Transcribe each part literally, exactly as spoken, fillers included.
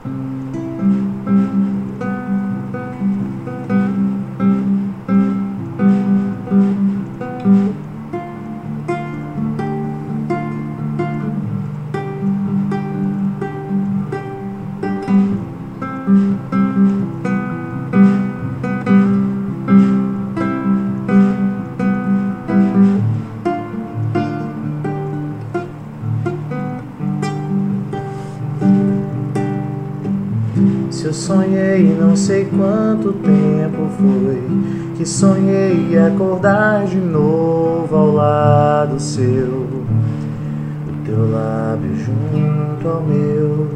Se eu sonhei, não sei quanto tempo foi que sonhei acordar de novo ao lado seu, o teu lábio junto ao meu.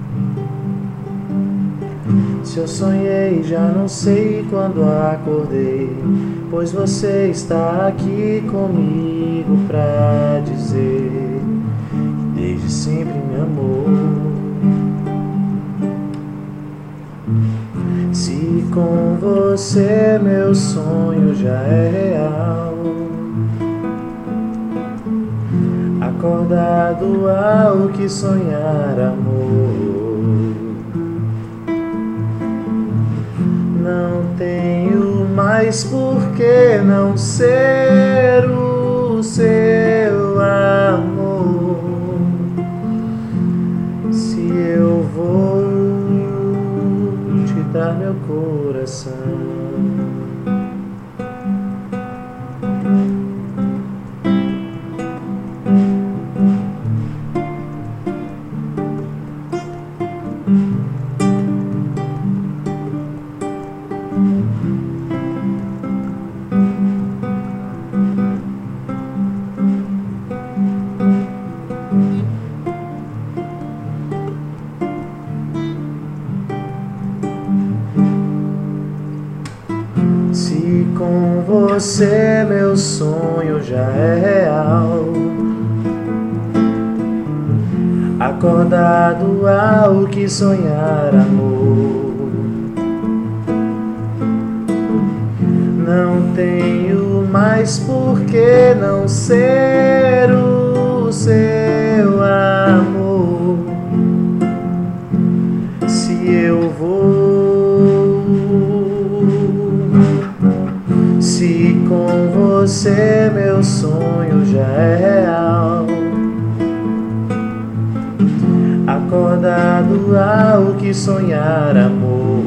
Se eu sonhei, já não sei quando acordei, pois você está aqui comigo pra dizer que desde sempre me amou. Se com você meu sonho já é real, acordado ao que sonhar amor, não tenho mais por que não ser o seu amor. Se eu vou dar meu coração, se com você meu sonho já é real, acordado ao que sonhar amor, não tenho mais por que não ser o seu amor. Se eu vou, se com você meu sonho já é real, acordado ao que sonhar amor,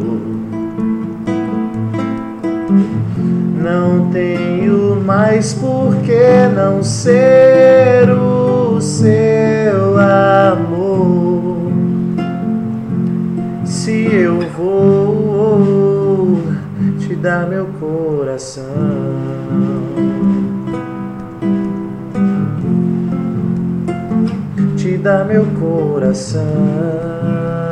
não tenho mais por que não ser o seu amor. Se eu vou te dar meu coração, te dar meu coração.